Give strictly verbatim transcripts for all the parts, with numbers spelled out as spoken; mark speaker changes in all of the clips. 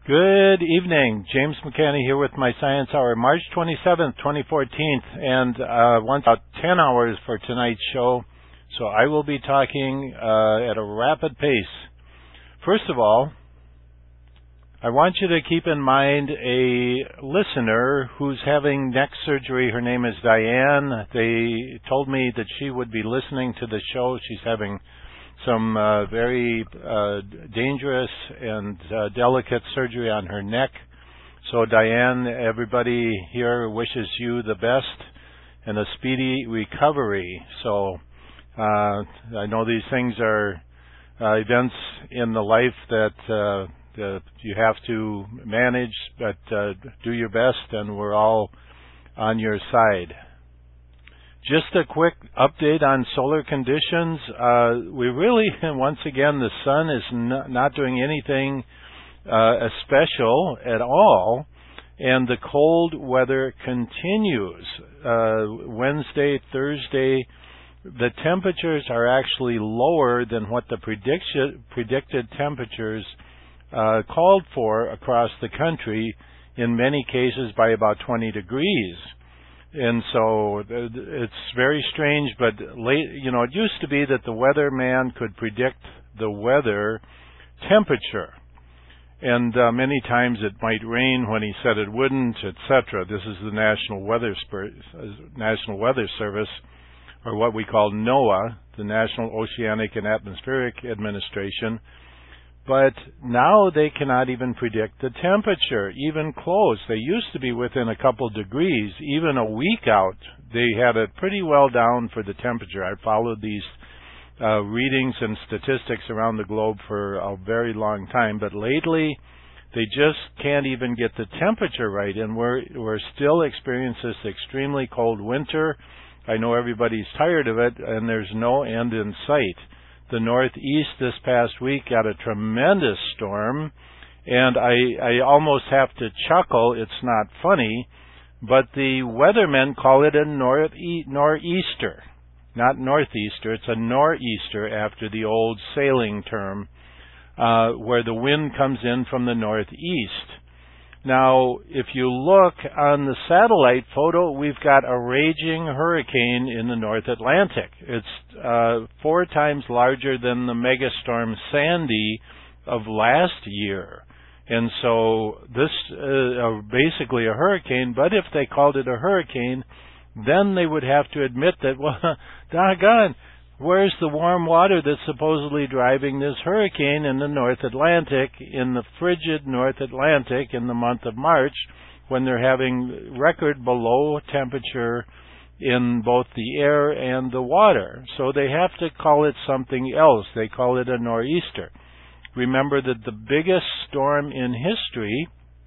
Speaker 1: Good evening. James McCanney here with my Science Hour, March twenty-seventh, twenty fourteen, and uh, once about ten hours for tonight's show. So I will be talking uh, at a rapid pace. First of all, I want you to keep in mind a listener who's having neck surgery. Her name is Diane. They told me that she would be listening to the show. She's having some uh, very uh, dangerous and uh, delicate surgery on her neck. So Diane, everybody here wishes you the best and a speedy recovery. So uh, I know these things are uh, events in the life that uh, the, you have to manage, but uh, do your best, and we're all on your side. Just a quick update on solar conditions. Uh, we really, once again, the sun is n- not doing anything uh, special at all, and the cold weather continues. Uh, Wednesday, Thursday, the temperatures are actually lower than what the prediction, predicted temperatures uh, called for across the country, in many cases by about twenty degrees. And so it's very strange, but late, you know, it used to be that the weatherman could predict the weather temperature. And uh, many times it might rain when he said it wouldn't, et cetera. This is the National Weather Spur- National Weather Service, or what we call NOAA, the National Oceanic and Atmospheric Administration. But now they cannot even predict the temperature, even close. They used to be within a couple degrees. Even a week out, they had it pretty well down for the temperature. I followed these uh, readings and statistics around the globe for a very long time, but lately they just can't even get the temperature right, and we're we're still experiencing this extremely cold winter. I know everybody's tired of it, and there's no end in sight. The Northeast this past week got a tremendous storm, and I, I almost have to chuckle. It's not funny, but the weathermen call it a northe- nor'easter, not northeaster. It's a nor'easter after the old sailing term, uh, where the wind comes in from the northeast. Now, if you look on the satellite photo, we've got a raging hurricane in the North Atlantic. It's uh, four times larger than the megastorm Sandy of last year. And so this is uh, basically a hurricane, but if they called it a hurricane, then they would have to admit that, well, doggone, where's the warm water that's supposedly driving this hurricane in the North Atlantic, in the frigid North Atlantic in the month of March, when they're having record below temperature in both the air and the water? So they have to call it something else. They call it a nor'easter. Remember that the biggest storm in history,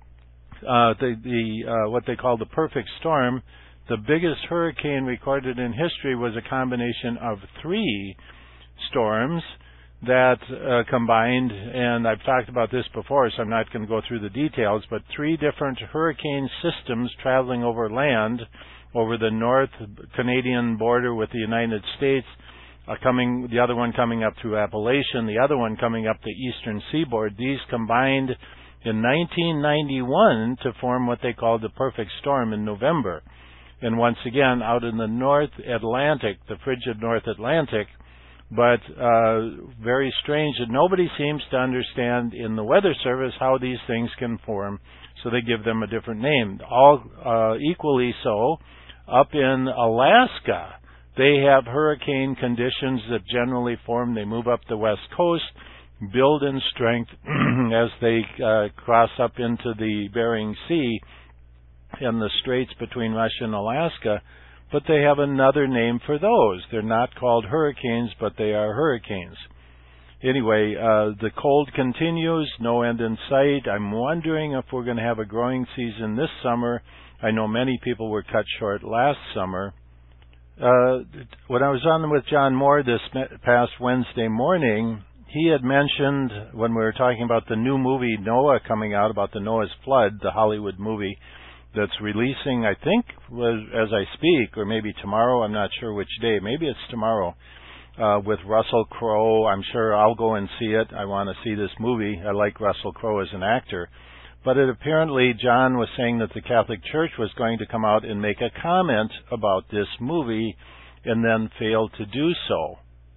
Speaker 1: uh, the, the uh, what they call the perfect storm, the biggest hurricane recorded in history, was a combination of three storms that uh, combined, and I've talked about this before, so I'm not going to go through the details, but three different hurricane systems traveling over land, over the North Canadian border with the United States, uh, coming, the other one coming up through Appalachian, the other one coming up the eastern seaboard. These combined in nineteen ninety-one to form what they called the perfect storm in November. And once again, out in the North Atlantic, the frigid North Atlantic, but uh, very strange that nobody seems to understand in the Weather Service how these things can form, so they give them a different name. All uh, equally so, up in Alaska, they have hurricane conditions that generally form. They move up the west coast, build in strength as they uh, cross up into the Bering Sea and the straits between Russia and Alaska, but they have another name for those. They're not called hurricanes, but they are hurricanes. Anyway, uh, the cold continues, no end in sight. I'm wondering if we're going to have a growing season this summer. I know many people were cut short last summer. Uh, when I was on with John Moore this past Wednesday morning, he had mentioned, when we were talking about the new movie Noah coming out, about the Noah's Flood, the Hollywood movie, that's releasing, I think, as I speak, or maybe tomorrow. I'm not sure which day. Maybe it's tomorrow, uh, with Russell Crowe. I'm sure I'll go and see it. I want to see this movie. I like Russell Crowe as an actor. But it apparently, John was saying that the Catholic Church was going to come out and make a comment about this movie and then failed to do so.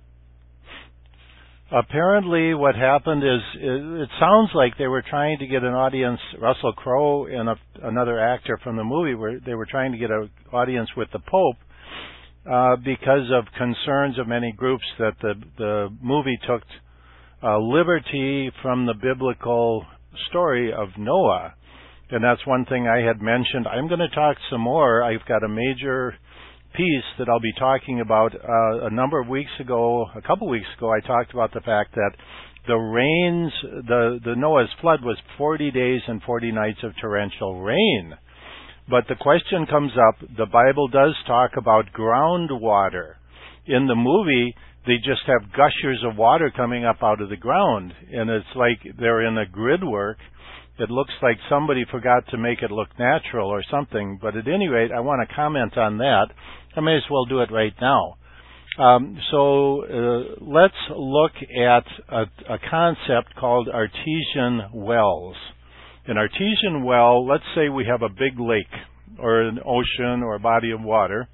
Speaker 1: Apparently what happened is, it sounds like they were trying to get an audience, Russell Crowe and a, another actor from the movie, where they were trying to get an audience with the Pope uh, because of concerns of many groups that the, the movie took uh, liberty from the biblical story of Noah. And that's one thing I had mentioned. I'm going to talk some more. I've got a major piece that I'll be talking about. Uh, a number of weeks ago, a couple weeks ago, I talked about the fact that the rains, the, the Noah's flood was forty days and forty nights of torrential rain. But the question comes up, the Bible does talk about groundwater. In the movie, they just have gushers of water coming up out of the ground, and it's like they're in a grid work. It looks like somebody forgot to make it look natural or something, but at any rate, I want to comment on that. I may as well do it right now. Um, so uh, let's look at a, a concept called artesian wells. An artesian well, let's say we have a big lake or an ocean or a body of water,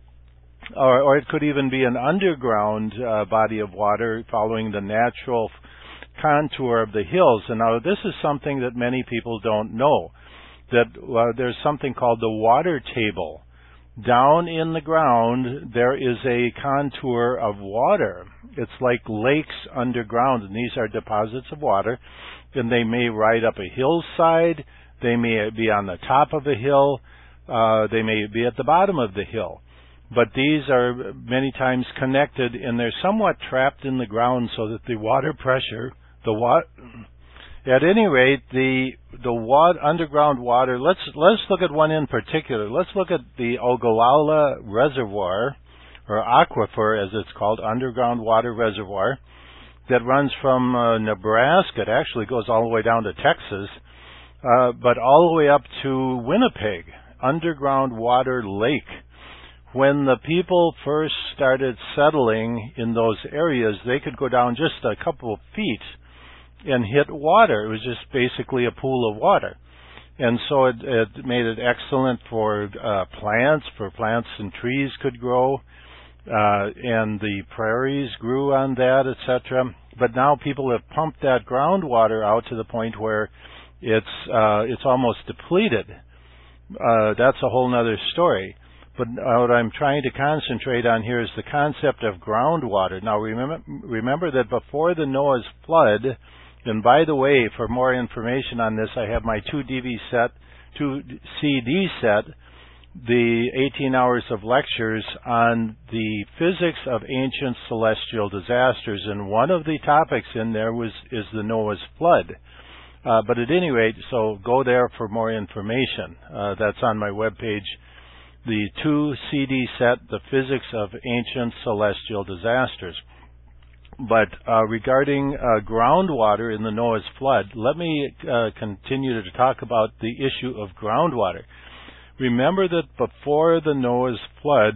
Speaker 1: or, or it could even be an underground uh, body of water following the natural contour of the hills. And now this is something that many people don't know, that uh, there's something called the water table. Down in the ground, there is a contour of water. It's like lakes underground, and these are deposits of water, and they may ride up a hillside, they may be on the top of a hill, uh, they may be at the bottom of the hill. But these are many times connected, and they're somewhat trapped in the ground so that the water pressure, the wa- at any rate, the the wa- underground water. Let's let's look at one in particular. Let's look at the Ogallala Reservoir, or aquifer as it's called, underground water reservoir, that runs from uh, Nebraska. It actually goes all the way down to Texas, uh, but all the way up to Winnipeg. Underground water lake. When the people first started settling in those areas, they could go down just a couple of feet and hit water. It was just basically a pool of water. And so it, it made it excellent for uh, plants, for plants and trees could grow, uh, and the prairies grew on that, et cetera. But now people have pumped that groundwater out to the point where it's uh, it's almost depleted. Uh, that's a whole other story. But what I'm trying to concentrate on here is the concept of groundwater. Now remember, remember that before the Noah's flood, and by the way, for more information on this, I have my two D V set, two C D set, the eighteen hours of lectures on the physics of ancient celestial disasters, and one of the topics in there was is the Noah's flood. Uh, but at any rate, so go there for more information. Uh, that's on my webpage. The two C D set, The Physics of Ancient Celestial Disasters. But uh, regarding uh, groundwater in the Noah's flood, let me uh, continue to talk about the issue of groundwater. Remember that before the Noah's flood,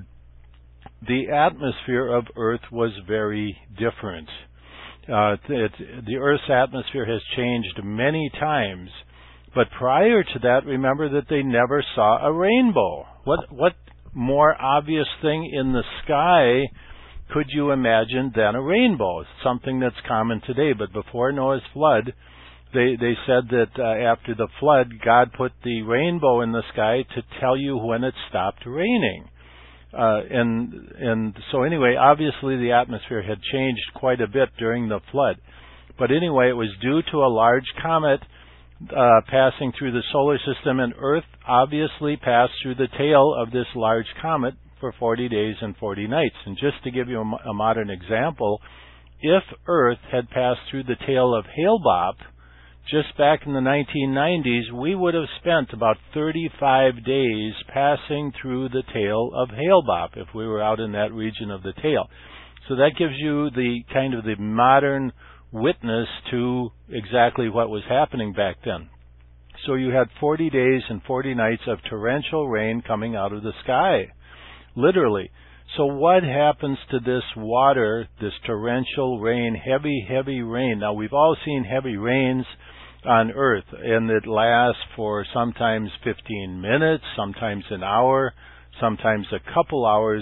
Speaker 1: the atmosphere of Earth was very different. Uh, it, the Earth's atmosphere has changed many times. But prior to that, remember that they never saw a rainbow. What what more obvious thing in the sky could you imagine than a rainbow? It's something that's common today. But before Noah's flood, they they said that uh, after the flood, God put the rainbow in the sky to tell you when it stopped raining. Uh, and and so anyway, obviously the atmosphere had changed quite a bit during the flood. But anyway, it was due to a large comet Uh, passing through the solar system, and Earth obviously passed through the tail of this large comet for forty days and forty nights. And just to give you a, a modern example, if Earth had passed through the tail of Hale-Bopp just back in the nineteen nineties, we would have spent about thirty-five days passing through the tail of Hale-Bopp if we were out in that region of the tail. So that gives you the kind of the modern witness to exactly what was happening back then. So you had forty days and forty nights of torrential rain coming out of the sky, literally. So what happens to this water, this torrential rain, heavy, heavy rain? Now, we've all seen heavy rains on Earth, and it lasts for sometimes fifteen minutes, sometimes an hour, sometimes a couple hours.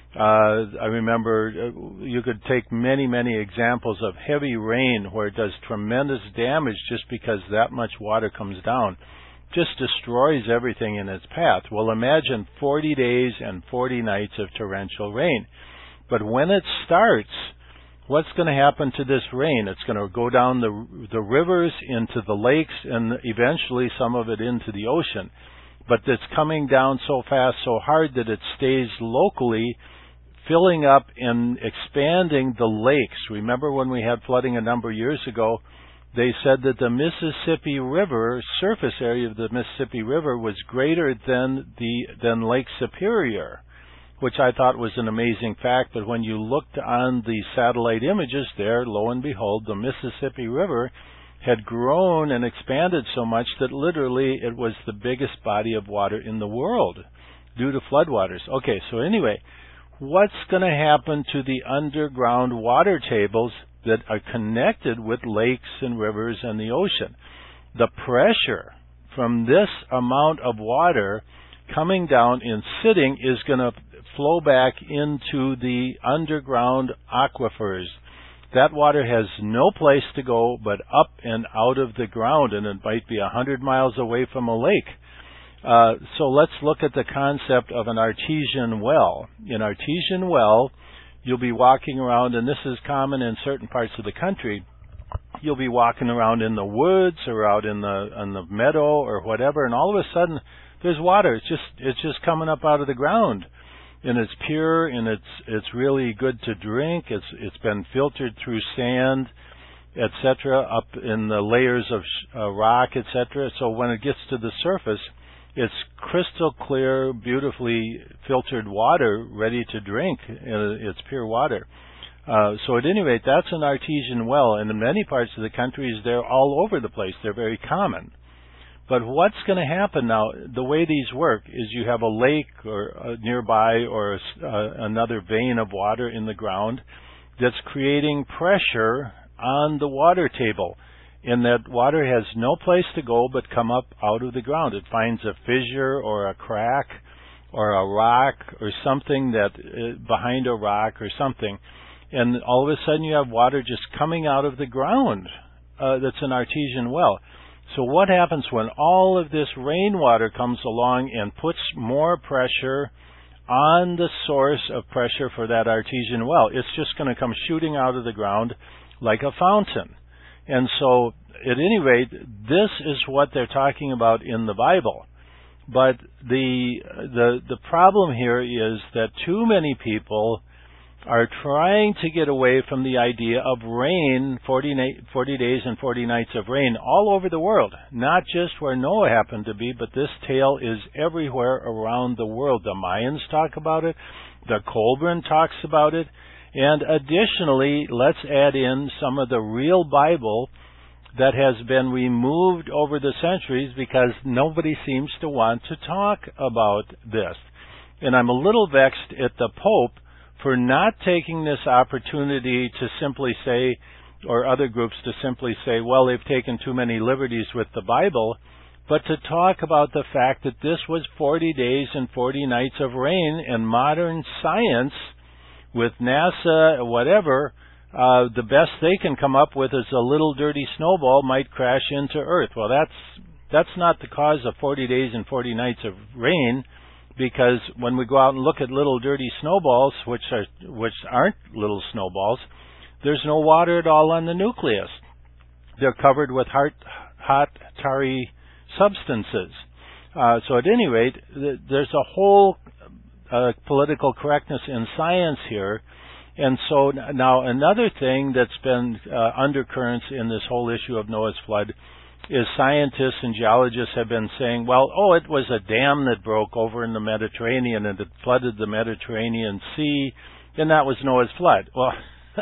Speaker 1: Uh, I remember uh, you could take many, many examples of heavy rain where it does tremendous damage just because that much water comes down. Just destroys everything in its path. Well, imagine forty days and forty nights of torrential rain. But when it starts, what's going to happen to this rain? It's going to go down the the rivers into the lakes and eventually some of it into the ocean. But it's coming down so fast, so hard that it stays locally, filling up and expanding the lakes. Remember when we had flooding a number of years ago, they said that the Mississippi River, surface area of the Mississippi River, was greater than the than Lake Superior, which I thought was an amazing fact. But when you looked on the satellite images there, lo and behold, the Mississippi River had grown and expanded so much that literally it was the biggest body of water in the world due to floodwaters. Okay, so anyway, what's going to happen to the underground water tables that are connected with lakes and rivers and the ocean? The pressure from this amount of water coming down and sitting is going to flow back into the underground aquifers. That water has no place to go but up and out of the ground, and it might be a hundred miles away from a lake. Uh, so let's look at the concept of an artesian well. An artesian well, you'll be walking around, and this is common in certain parts of the country. You'll be walking around in the woods or out in the in the meadow or whatever, and all of a sudden there's water. It's just it's just coming up out of the ground. And it's pure, and it's it's really good to drink. It's it's been filtered through sand, et cetera, up in the layers of uh, rock, et cetera. So when it gets to the surface, it's crystal clear, beautifully filtered water, ready to drink. It's pure water. Uh, so at any rate, that's an artesian well, and in many parts of the country, they're all over the place. They're very common. But what's going to happen now, the way these work is you have a lake or uh, nearby or a, uh, another vein of water in the ground that's creating pressure on the water table. And that water has no place to go but come up out of the ground. It finds a fissure or a crack or a rock or something that uh, behind a rock or something. And all of a sudden you have water just coming out of the ground. Uh, that's an artesian well. So what happens when all of this rainwater comes along and puts more pressure on the source of pressure for that artesian well? It's just going to come shooting out of the ground like a fountain. And so, at any rate, this is what they're talking about in the Bible. But the the the problem here is that too many people are trying to get away from the idea of rain, forty, forty days and forty nights of rain all over the world, not just where Noah happened to be, but this tale is everywhere around the world. The Mayans talk about it, the Kolbrin talks about it, and additionally, let's add in some of the real Bible that has been removed over the centuries because nobody seems to want to talk about this. And I'm a little vexed at the Pope for not taking this opportunity to simply say, or other groups to simply say, well, they've taken too many liberties with the Bible, but to talk about the fact that this was forty days and forty nights of rain, and modern science, with NASA, whatever, uh, the best they can come up with is a little dirty snowball might crash into Earth. Well, that's that's not the cause of forty days and forty nights of rain. Because when we go out and look at little dirty snowballs, which are which aren't little snowballs, there's no water at all on the nucleus. They're covered with hot, hot tarry substances. Uh, so at any rate, th- there's a whole uh, political correctness in science here. And so now another thing that's been uh, undercurrents in this whole issue of Noah's flood is scientists and geologists have been saying, well, oh, it was a dam that broke over in the Mediterranean and it flooded the Mediterranean Sea, and that was Noah's flood. Well,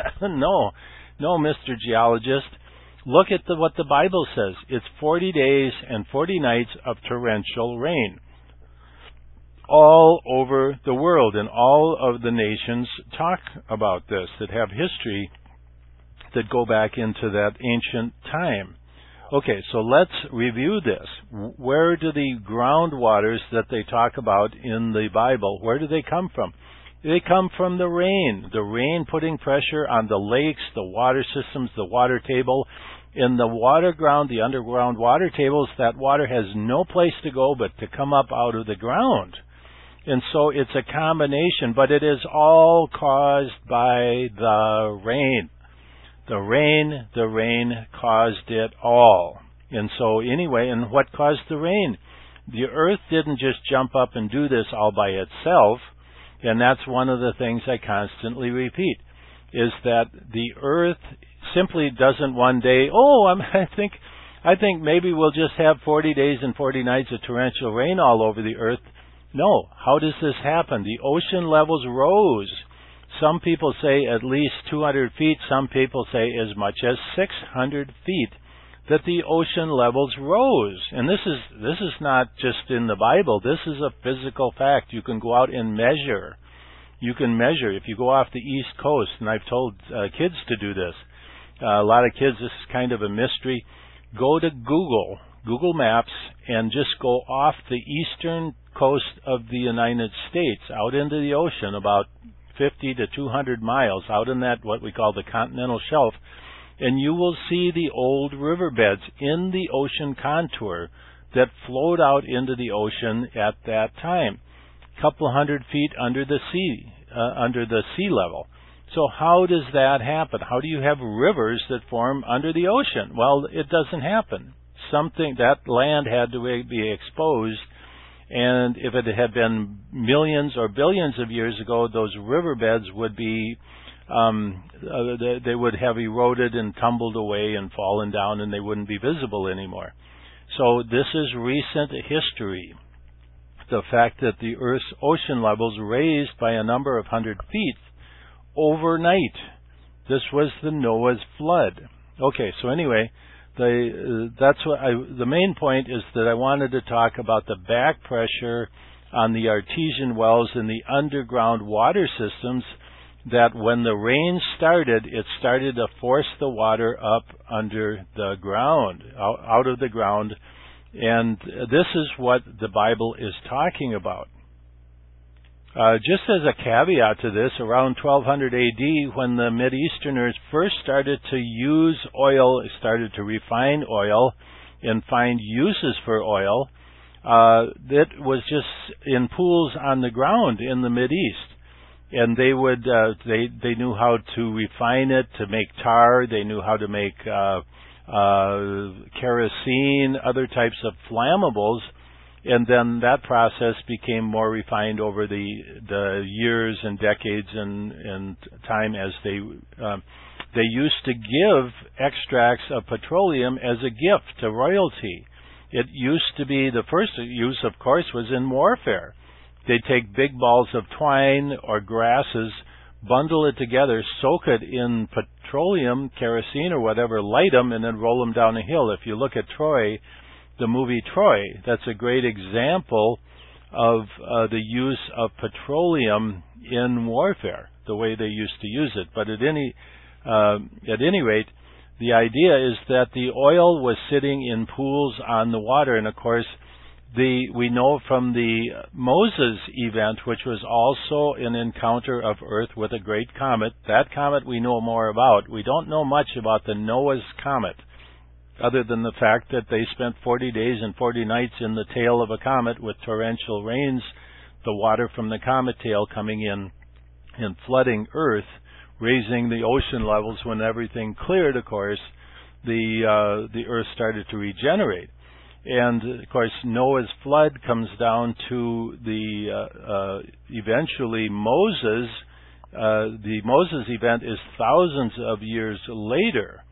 Speaker 1: no, no, Mister Geologist. Look at the, what the Bible says. It's forty days and forty nights of torrential rain all over the world, and all of the nations talk about this, that have history that go back into that ancient time. Okay, so let's review this. Where do the groundwaters that they talk about in the Bible, where do they come from? They come from the rain. The rain putting pressure on the lakes, the water systems, the water table. In the water ground, the underground water tables, that water has no place to go but to come up out of the ground. And so it's a combination, but it is all caused by the rain. The rain, the rain caused it all. And so anyway, and what caused the rain? The earth didn't just jump up and do this all by itself, and that's one of the things I constantly repeat, is that the earth simply doesn't one day, oh, I'm, I think I think maybe we'll just have forty days and forty nights of torrential rain all over the earth. No. How does this happen? The ocean levels rose. Some people say at least two hundred feet. Some people say as much as six hundred feet that the ocean levels rose. And this is this is not just in the Bible. This is a physical fact. You can go out and measure. You can measure. If you go off the East Coast, and I've told uh, kids to do this. Uh, a lot of kids, this is kind of a mystery. Go to Google, Google Maps, and just go off the eastern coast of the United States, out into the ocean, about fifty to two hundred miles, out in that, what we call the continental shelf, and you will see the old riverbeds in the ocean contour that flowed out into the ocean at that time, a couple hundred feet under the sea, uh, under the sea level. So how does that happen? How do you have rivers that form under the ocean? Well, it doesn't happen. Something, that land had to be exposed, and if it had been millions or billions of years ago, those riverbeds would be, um, uh, they, they would have eroded and tumbled away and fallen down, and they wouldn't be visible anymore. So this is recent history. The fact that the Earth's ocean levels raised by a number of hundred feet overnight. This was the Noah's flood. Okay, so anyway, the uh, that's what I, the main point is that I wanted to talk about the back pressure on the artesian wells in the underground water systems, that when the rain started, it started to force the water up under the ground, out, out of the ground, and this is what the Bible is talking about. Uh, just as a caveat to this, around twelve hundred A D, when the Mideasterners first started to use oil, started to refine oil and find uses for oil, uh, it was just in pools on the ground in the Mideast. And they would, uh, they, they knew how to refine it to make tar, they knew how to make, uh, uh, kerosene, other types of flammables. And then that process became more refined over the the years and decades and, and time as they um, they used to give extracts of petroleum as a gift to royalty. It used to be, the first use, of course, was in warfare. They'd take big balls of twine or grasses, bundle it together, soak it in petroleum, kerosene or whatever, light them, and then roll them down a hill. If you look at Troy, the movie Troy, that's a great example of uh, the use of petroleum in warfare, the way they used to use it. But at any uh, at any rate, the idea is that the oil was sitting in pools on the water, and of course, the we know from the Moses event, which was also an encounter of Earth with a great comet. That comet we know more about. We don't know much about the Noah's comet, other than the fact that they spent forty days and forty nights in the tail of a comet with torrential rains, the water from the comet tail coming in and flooding Earth, raising the ocean levels. When everything cleared, of course, the uh, the Earth started to regenerate. And, of course, Noah's flood comes down to the, uh, uh, eventually Moses, uh, the Moses event is thousands of years later,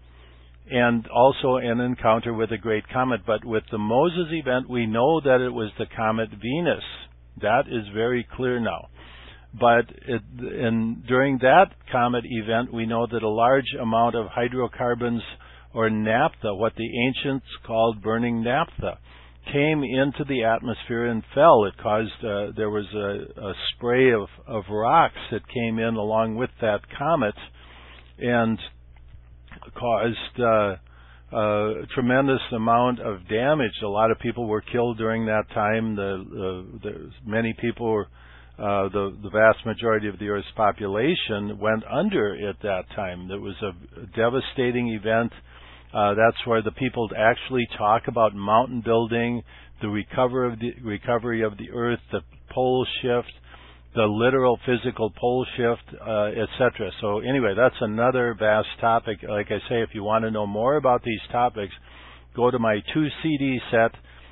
Speaker 1: and also an encounter with a great comet. But with the Moses event, we know that it was the comet Venus. That is very clear now. But it, and during that comet event, we know that a large amount of hydrocarbons, or naphtha, what the ancients called burning naphtha, came into the atmosphere and fell. It caused, uh, there was a, a spray of, of rocks that came in along with that comet and caused uh, uh, tremendous amount of damage. A lot of people were killed during that time. The, uh, the many people were, uh, the, the vast majority of the Earth's population went under at that time. It was a devastating event. Uh, that's where the people actually talk about mountain building, the recover of the recovery of the Earth, the pole shift, the literal physical pole shift, uh, et cetera. So anyway, that's another vast topic. Like I say, if you want to know more about these topics, go to my two C D set,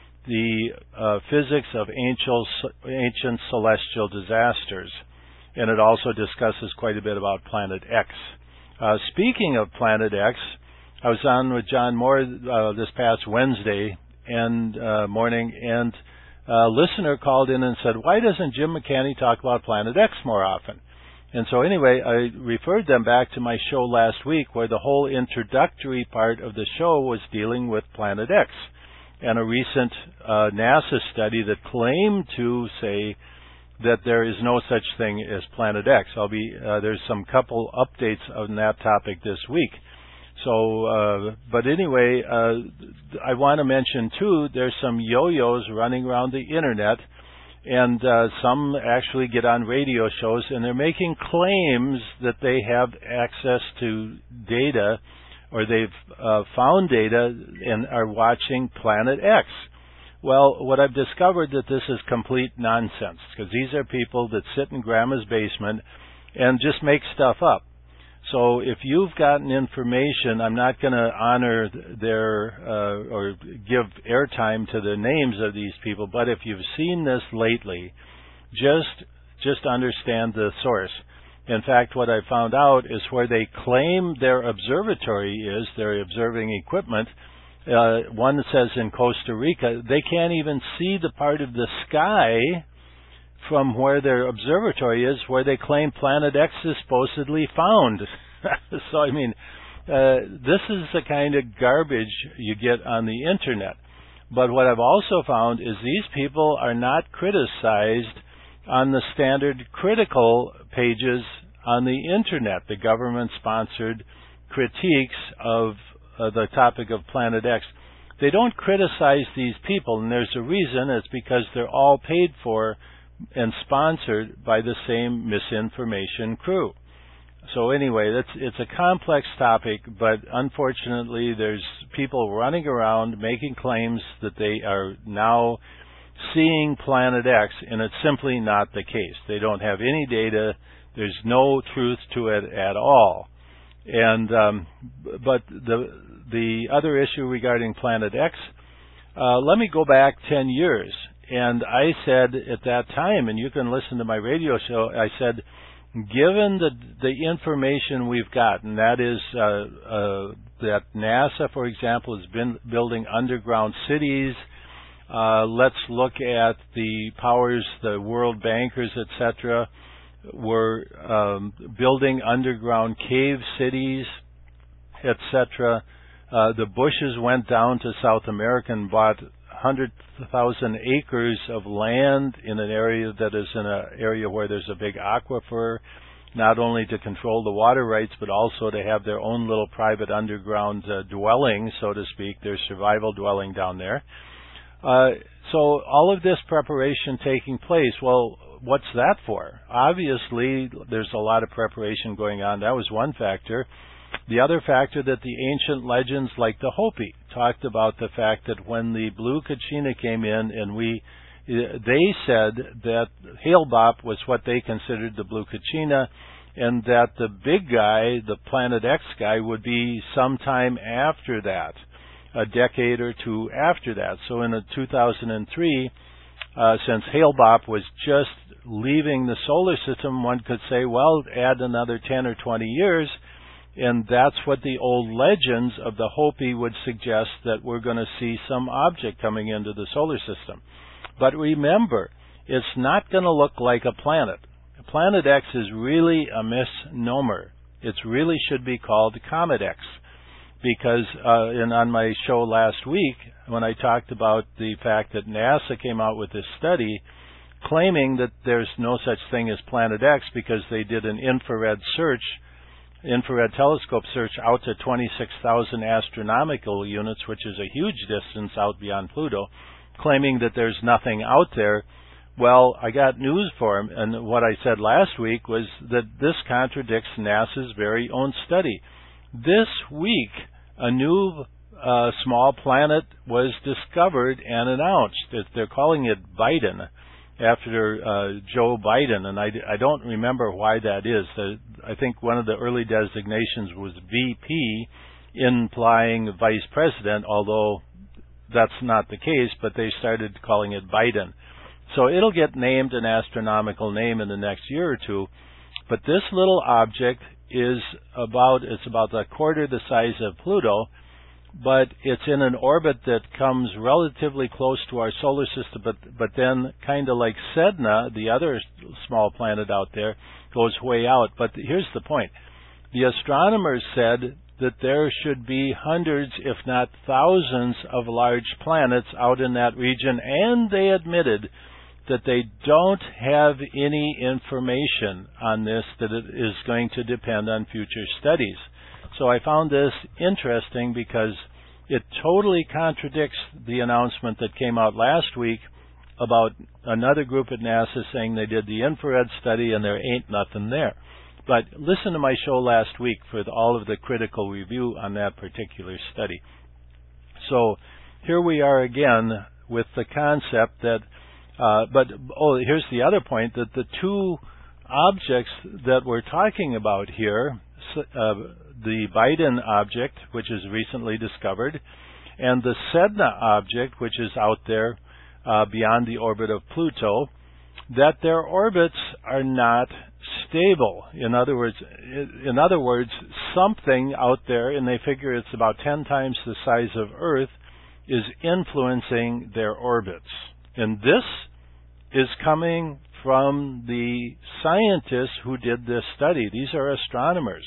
Speaker 1: The uh, Physics of Ancient, Ancient Celestial Disasters. And it also discusses quite a bit about Planet X. Uh, speaking of Planet X, I was on with John Moore uh, this past Wednesday and uh, morning, and a listener called in and said, why doesn't Jim McCanny talk about Planet X more often? And so anyway, I referred them back to my show last week where the whole introductory part of the show was dealing with Planet X and a recent uh, NASA study that claimed to say that there is no such thing as Planet X. I'll be uh, there's some couple updates on that topic this week. So, uh, but anyway, uh, I want to mention too, there's some yo-yos running around the internet, and uh, some actually get on radio shows, and they're making claims that they have access to data, or they've uh, found data and are watching Planet X. Well, what I've discovered that this is complete nonsense, because these are people that sit in grandma's basement and just make stuff up. So if you've gotten information, I'm not going to honor their uh, or give airtime to the names of these people, but if you've seen this lately, just just understand the source. In fact, what I found out is where they claim their observatory is, their observing equipment, uh, one says in Costa Rica, they can't even see the part of the sky from where their observatory is, where they claim Planet X is supposedly found. So, I mean, uh, this is the kind of garbage you get on the Internet. But what I've also found is these people are not criticized on the standard critical pages on the Internet, the government-sponsored critiques of uh, the topic of Planet X. They don't criticize these people, and there's a reason. It's because they're all paid for and sponsored by the same misinformation crew. So anyway, that's, it's a complex topic, but unfortunately there's people running around making claims that they are now seeing Planet X, and it's simply not the case. They don't have any data. There's no truth to it at all. And um, but the the other issue regarding Planet X, uh, let me go back ten years. And I said at that time, and you can listen to my radio show, I said, given the the information we've got, and that is uh, uh, that NASA, for example, has been building underground cities. Uh, let's look at the powers, the world bankers, et cetera, were um, building underground cave cities, et cetera. Uh, the Bushes went down to South America and bought one hundred thousand acres of land in an area that is in an area where there's a big aquifer, not only to control the water rights, but also to have their own little private underground uh, dwelling, so to speak, their survival dwelling down there. Uh, so all of this preparation taking place, well, what's that for? Obviously, there's a lot of preparation going on. That was one factor. The other factor that the ancient legends like the Hopi talked about, the fact that when the Blue Kachina came in and we, they said that Hale-Bopp was what they considered the Blue Kachina, and that the big guy, the Planet X guy, would be sometime after that, a decade or two after that. So in two thousand three, uh, since Hale-Bopp was just leaving the solar system, one could say, well, add another ten or twenty years, and that's what the old legends of the Hopi would suggest, that we're going to see some object coming into the solar system. But remember, it's not going to look like a planet. Planet X is really a misnomer. It really should be called Comet X, because uh, in, on my show last week, when I talked about the fact that NASA came out with this study claiming that there's no such thing as Planet X because they did an infrared search infrared telescope search out to twenty-six thousand astronomical units, which is a huge distance out beyond Pluto, claiming that there's nothing out there. Well, I got news for him, and what I said last week was that this contradicts NASA's very own study. This week, a new uh, small planet was discovered and announced. They're calling it Biden, after uh, Joe Biden, and I, I don't remember why that is. Uh, I think one of the early designations was V P, implying Vice President, although that's not the case, but they started calling it Biden. So it'll get named an astronomical name in the next year or two, but this little object is about, it's about a quarter the size of Pluto, but it's in an orbit that comes relatively close to our solar system, but, but then kind of like Sedna, the other small planet out there, goes way out. But here's the point. The astronomers said that there should be hundreds, if not thousands, of large planets out in that region, and they admitted that they don't have any information on this, that it is going to depend on future studies. So I found this interesting because it totally contradicts the announcement that came out last week about another group at NASA saying they did the infrared study and there ain't nothing there. But listen to my show last week for the, all of the critical review on that particular study. So here we are again with the concept that Uh, but, oh, here's the other point, that the two objects that we're talking about here, uh, the Biden object, which is recently discovered, and the Sedna object, which is out there uh, beyond the orbit of Pluto, that their orbits are not stable. In other words, in other words, something out there, and they figure it's about ten times the size of Earth, is influencing their orbits. And this is coming from the scientists who did this study. These are astronomers.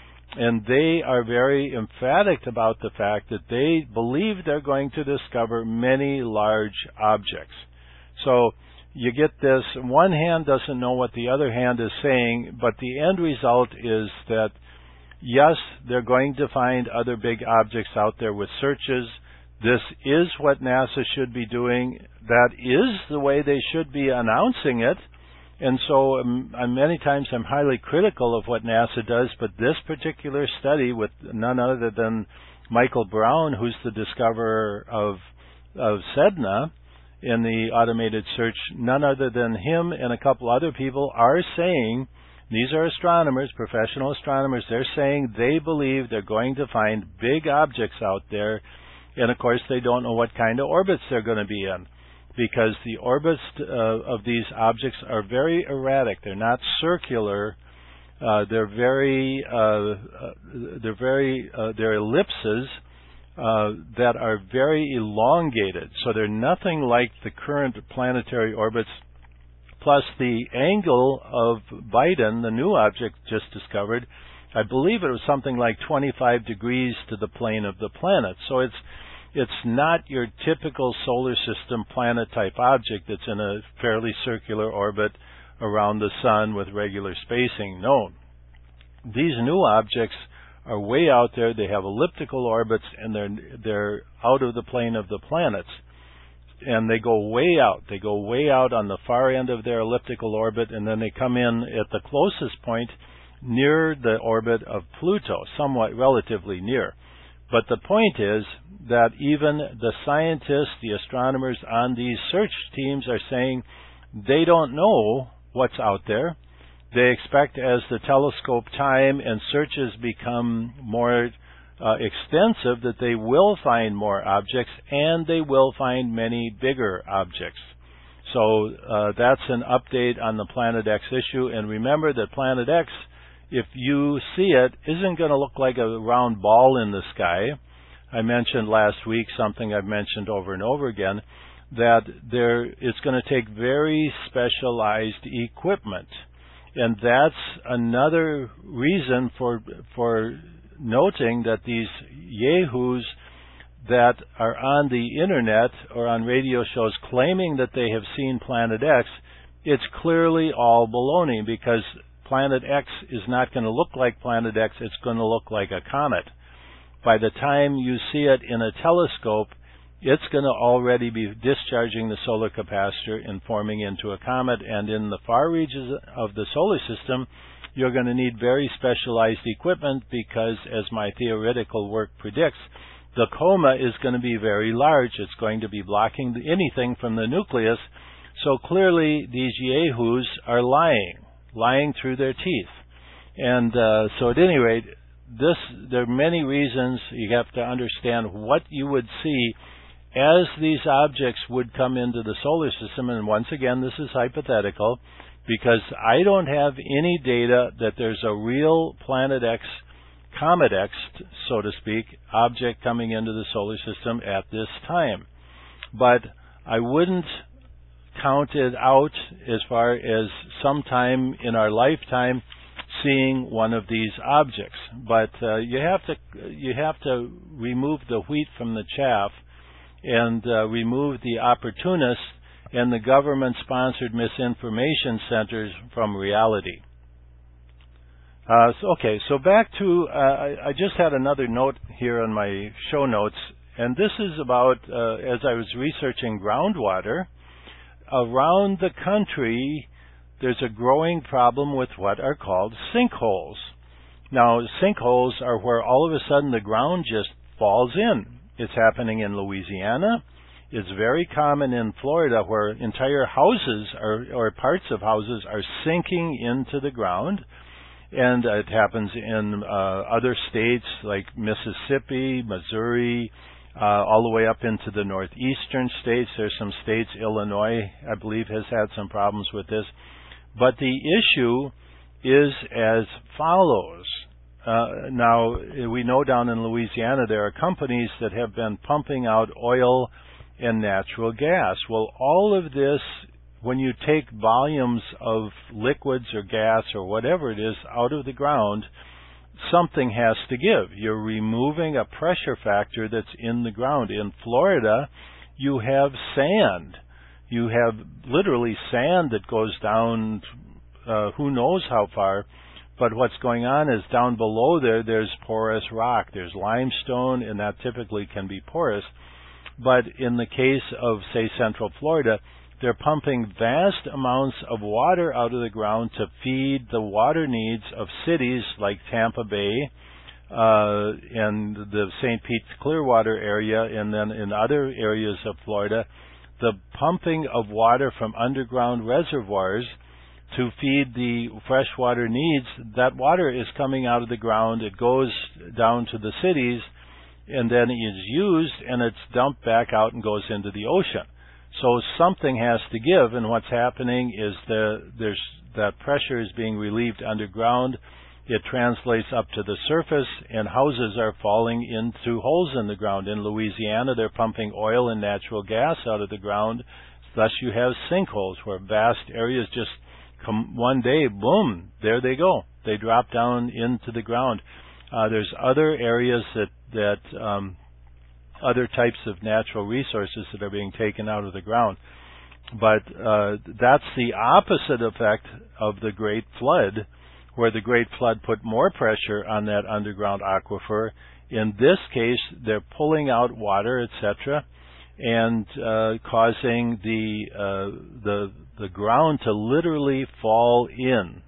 Speaker 1: And they are very emphatic about the fact that they believe they're going to discover many large objects. So you get this, one hand doesn't know what the other hand is saying, but the end result is that, yes, they're going to find other big objects out there with searches. This is what NASA should be doing. That is the way they should be announcing it. And so um, many times I'm highly critical of what NASA does, but this particular study with none other than Michael Brown, who's the discoverer of, of Sedna in the automated search, none other than him and a couple other people are saying, these are astronomers, professional astronomers, they're saying they believe they're going to find big objects out there. And, of course, they don't know what kind of orbits they're going to be in, because the orbits uh, of these objects are very erratic. They're not circular. Uh, they're very, uh, uh, they're very, uh, they're ellipses uh, that are very elongated. So they're nothing like the current planetary orbits. Plus, the angle of Biden, the new object just discovered, I believe it was something like twenty-five degrees to the plane of the planet. So it's it's not your typical solar system planet-type object that's in a fairly circular orbit around the sun with regular spacing. No. These new objects are way out there. They have elliptical orbits, and they're they're out of the plane of the planets. And they go way out. They go way out on the far end of their elliptical orbit, and then they come in at the closest point near the orbit of Pluto, somewhat relatively near. But the point is that even the scientists, the astronomers on these search teams are saying they don't know what's out there. They expect as the telescope time and searches become more uh, extensive that they will find more objects, and they will find many bigger objects. So uh, that's an update on the Planet X issue. And remember that Planet X, if you see it, isn't going to look like a round ball in the sky. I mentioned last week something I've mentioned over and over again, that there it's going to take very specialized equipment. And that's another reason for for noting that these yahoos that are on the internet or on radio shows claiming that they have seen Planet X, it's clearly all baloney, because Planet X is not going to look like Planet X, it's going to look like a comet. By the time you see it in a telescope, it's going to already be discharging the solar capacitor and forming into a comet, and in the far reaches of the solar system, you're going to need very specialized equipment because, as my theoretical work predicts, the coma is going to be very large. It's going to be blocking anything from the nucleus. So clearly, these yahoos are lying, lying through their teeth. And uh, so at any rate, this, there are many reasons you have to understand what you would see as these objects would come into the solar system. And once again, this is hypothetical because I don't have any data that there's a real Planet X, Comet X, so to speak, object coming into the solar system at this time. But I wouldn't count it out as far as sometime in our lifetime seeing one of these objects. But uh, you have to you have to remove the wheat from the chaff and uh, remove the opportunists and the government-sponsored misinformation centers from reality. Uh, so, okay, so back to, uh, I, I just had another note here on my show notes, and this is about, uh, as I was researching groundwater, around the country, there's a growing problem with what are called sinkholes. Now, sinkholes are where all of a sudden the ground just falls in. It's happening in Louisiana. It's very common in Florida where entire houses are, or parts of houses are sinking into the ground. And it happens in uh, other states like Mississippi, Missouri, uh, all the way up into the northeastern states. There's some states, Illinois, I believe, has had some problems with this. But the issue is as follows. Uh, now, we know down in Louisiana there are companies that have been pumping out oil and natural gas. Well, all of this, when you take volumes of liquids or gas or whatever it is out of the ground, something has to give. You're removing a pressure factor that's in the ground. In Florida, you have sand. You have literally sand that goes down uh, who knows how far. But what's going on is down below there, there's porous rock. There's limestone, and that typically can be porous. But in the case of, say, Central Florida, they're pumping vast amounts of water out of the ground to feed the water needs of cities like Tampa Bay uh, and the Saint Pete Clearwater area, and then in other areas of Florida, the pumping of water from underground reservoirs to feed the freshwater needs. That water is coming out of the ground. It goes down to the cities, and then is used, and it's dumped back out and goes into the ocean. So something has to give, and what's happening is the, there's, that pressure is being relieved underground. It translates up to the surface, and houses are falling into holes in the ground. In Louisiana, they're pumping oil and natural gas out of the ground. Thus, you have sinkholes where vast areas just come one day, boom, there they go. They drop down into the ground. Uh, there's other areas that, that um, other types of natural resources that are being taken out of the ground. But uh, that's the opposite effect of the Great Flood, where the Great Flood put more pressure on that underground aquifer. In this case, they're pulling out water, et cetera, and uh, causing the uh, the the ground to literally fall in.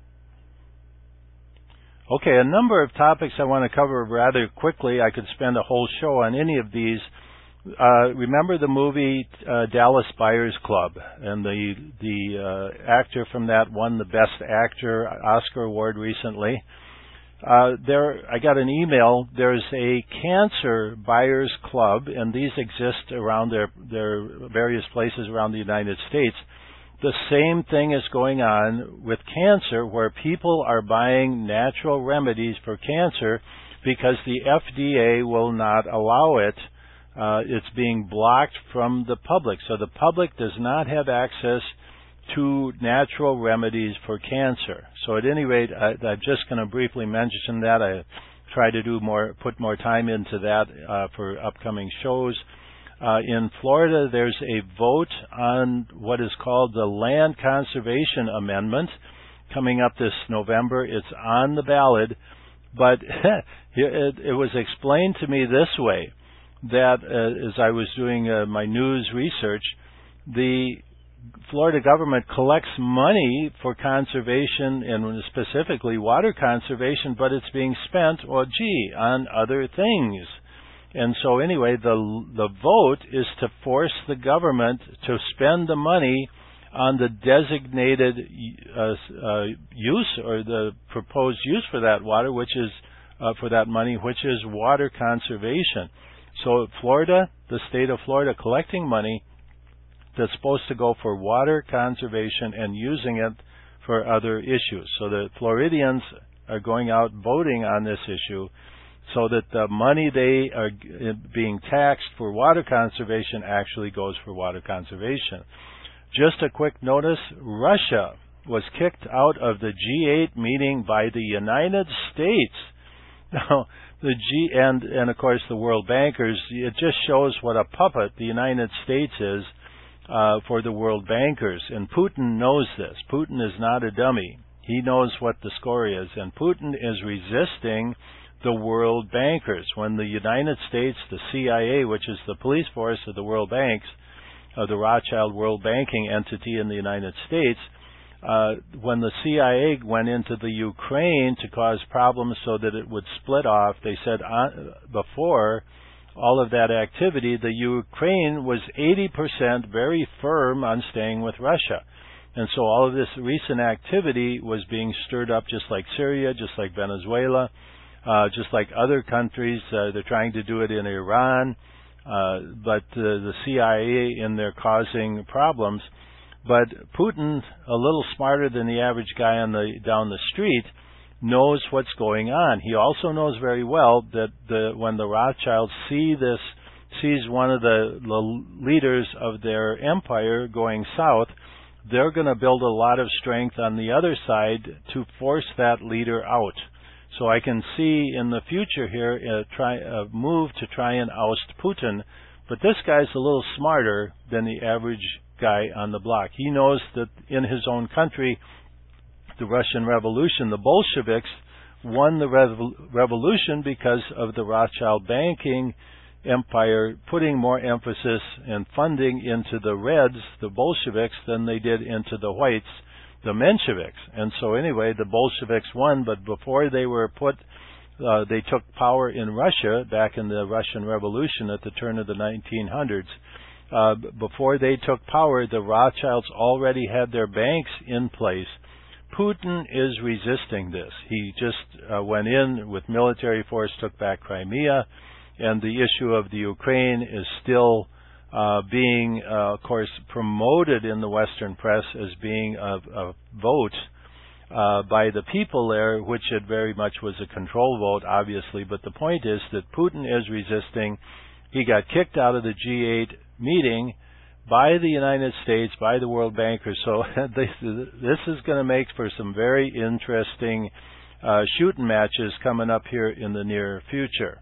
Speaker 1: Okay, a number of topics I want to cover rather quickly. I could spend a whole show on any of these. Uh, remember the movie uh, Dallas Buyers Club, and the the uh, actor from that won the Best Actor Oscar award recently. Uh, there, I got an email. There's a cancer buyers club, and these exist around their their various places around the United States. The same thing is going on with cancer, where people are buying natural remedies for cancer because the F D A will not allow it. Uh, it's being blocked from the public. So the public does not have access to natural remedies for cancer. So at any rate, I, I'm just going to briefly mention that. I try to do more, put more time into that uh, for upcoming shows. Uh, in Florida, there's a vote on what is called the Land Conservation Amendment. coming up this November. It's on the ballot, but it, it was explained to me this way, that uh, as I was doing uh, my news research, the Florida government collects money for conservation and specifically water conservation, but it's being spent, well, gee, on other things. And so anyway, the the vote is to force the government to spend the money on the designated uh, uh, use or the proposed use for that water, which is uh, for that money, which is water conservation. So Florida, the state of Florida, collecting money that's supposed to go for water conservation and using it for other issues. So the Floridians are going out voting on this issue so that the money they are being taxed for water conservation actually goes for water conservation. Just a quick notice, Russia was kicked out of the G eight meeting by the United States. Now, the G and and of course the world bankers, it just shows what a puppet the United States is uh, for the world bankers. And Putin knows this. Putin is not a dummy. He knows what the score is. And Putin is resisting the world bankers. When the United States, the C I A, which is the police force of the world banks, of the Rothschild world banking entity in the United States, uh, when the C I A went into the Ukraine to cause problems so that it would split off, they said uh, before all of that activity, the Ukraine was eighty percent very firm on staying with Russia. And so all of this recent activity was being stirred up just like Syria, just like Venezuela, uh, just like other countries. Uh, they're trying to do it in Iran. Uh, but uh, the C I A in there causing problems. But Putin, a little smarter than the average guy on the down the street, knows what's going on. He also knows very well that the, when the Rothschilds see this, sees one of the, the leaders of their empire going south, they're going to build a lot of strength on the other side to force that leader out. So I can see in the future here a, try, a move to try and oust Putin, but this guy's a little smarter than the average guy on the block. He knows that in his own country, the Russian Revolution, the Bolsheviks won the rev- revolution because of the Rothschild banking empire putting more emphasis and funding into the Reds, the Bolsheviks, than they did into the Whites, the Mensheviks. And so anyway, the Bolsheviks won, but before they were put, uh, they took power in Russia back in the Russian Revolution at the turn of the nineteen hundreds. Uh, before they took power, the Rothschilds already had their banks in place. Putin is resisting this. He just uh, went in with military force, took back Crimea, and the issue of the Ukraine is still Uh, being, uh, of course, promoted in the Western press as being a, a vote uh, by the people there, which it very much was a control vote, obviously. But the point is that Putin is resisting. He got kicked out of the G eight meeting by the United States, by the world bankers. So this, this is going to make for some very interesting uh, shooting matches coming up here in the near future.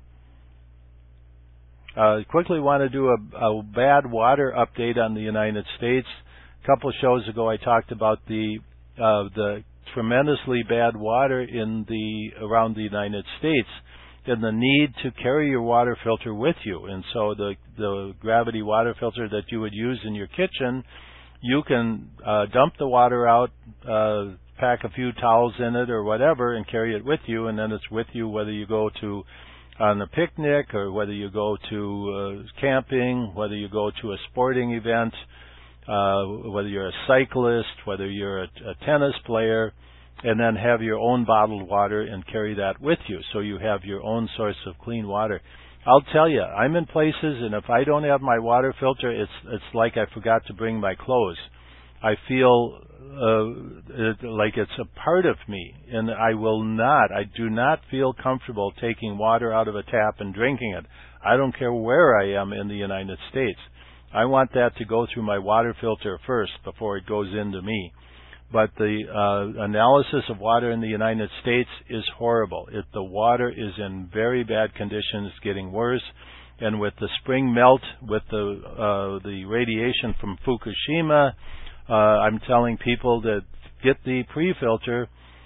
Speaker 1: Uh, quickly want to do a, a bad water update on the United States. A couple of shows ago, I talked about the uh, the tremendously bad water in the around the United States and the need to carry your water filter with you. And so the the gravity water filter that you would use in your kitchen, you can uh, dump the water out, uh, pack a few towels in it or whatever, and carry it with you, and then it's with you whether you go to on a picnic or whether you go to uh, camping, whether you go to a sporting event, uh, whether you're a cyclist, whether you're a, a tennis player, and then have your own bottled water and carry that with you so you have your own source of clean water. I'll tell you, I'm in places, and if I don't have my water filter, it's it's like I forgot to bring my clothes. I feel uh, it, like it's a part of me, and I will not, I do not feel comfortable taking water out of a tap and drinking it. I don't care where I am in the United States. I want that to go through my water filter first before it goes into me. But the uh, analysis of water in the United States is horrible. It, the water is in very bad conditions, getting worse. And with the spring melt, with the uh, the radiation from Fukushima, Uh, I'm telling people that get the pre-filter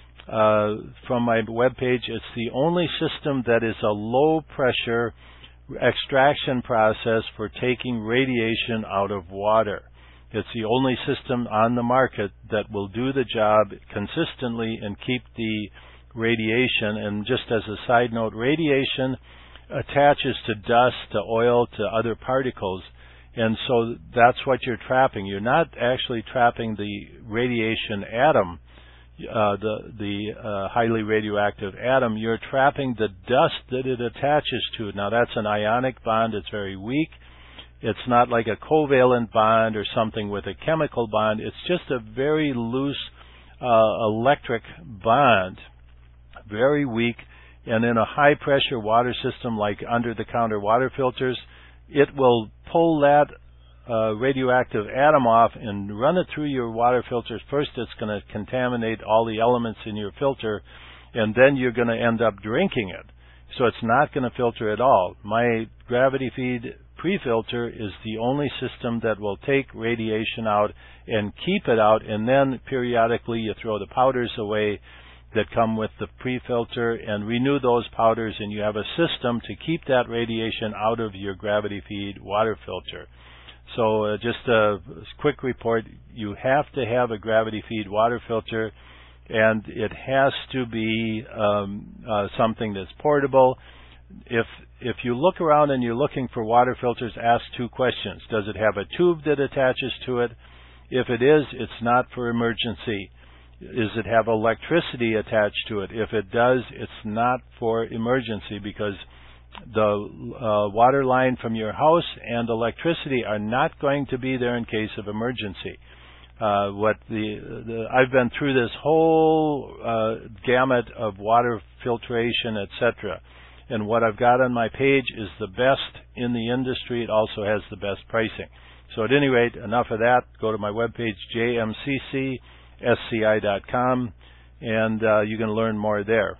Speaker 1: uh, from my webpage. It's the only system that is a low-pressure extraction process for taking radiation out of water. It's the only system on the market that will do the job consistently and keep the radiation. And just as a side note, radiation attaches to dust, to oil, to other particles, and so that's what you're trapping. You're not actually trapping the radiation atom, uh, the the uh, highly radioactive atom. You're trapping the dust that it attaches to. Now that's an ionic bond. It's very weak. It's not like a covalent bond or something with a chemical bond. It's just a very loose uh, electric bond, very weak. And in a high-pressure water system like under-the-counter water filters, it will pull that uh, radioactive atom off and run it through your water filters. First, it's going to contaminate all the elements in your filter, and then you're going to end up drinking it. So it's not going to filter at all. My gravity feed pre-filter is the only system that will take radiation out and keep it out, and then periodically you throw the powders away that come with the pre-filter and renew those powders, and you have a system to keep that radiation out of your gravity feed water filter. So uh, just a quick report, you have to have a gravity feed water filter, and it has to be um, uh, something that's portable. If if you look around and you're looking for water filters, ask two questions. Does it have a tube that attaches to it? If it is, it's not for emergency. Does it have electricity attached to it? If it does, it's not for emergency, because the uh, water line from your house and electricity are not going to be there in case of emergency. Uh, what the, the I've been through this whole uh, gamut of water filtration, et cetera. And what I've got on my page is the best in the industry. It also has the best pricing. So at any rate, enough of that. Go to my webpage, j m c c s c i dot com, and uh, you can learn more there.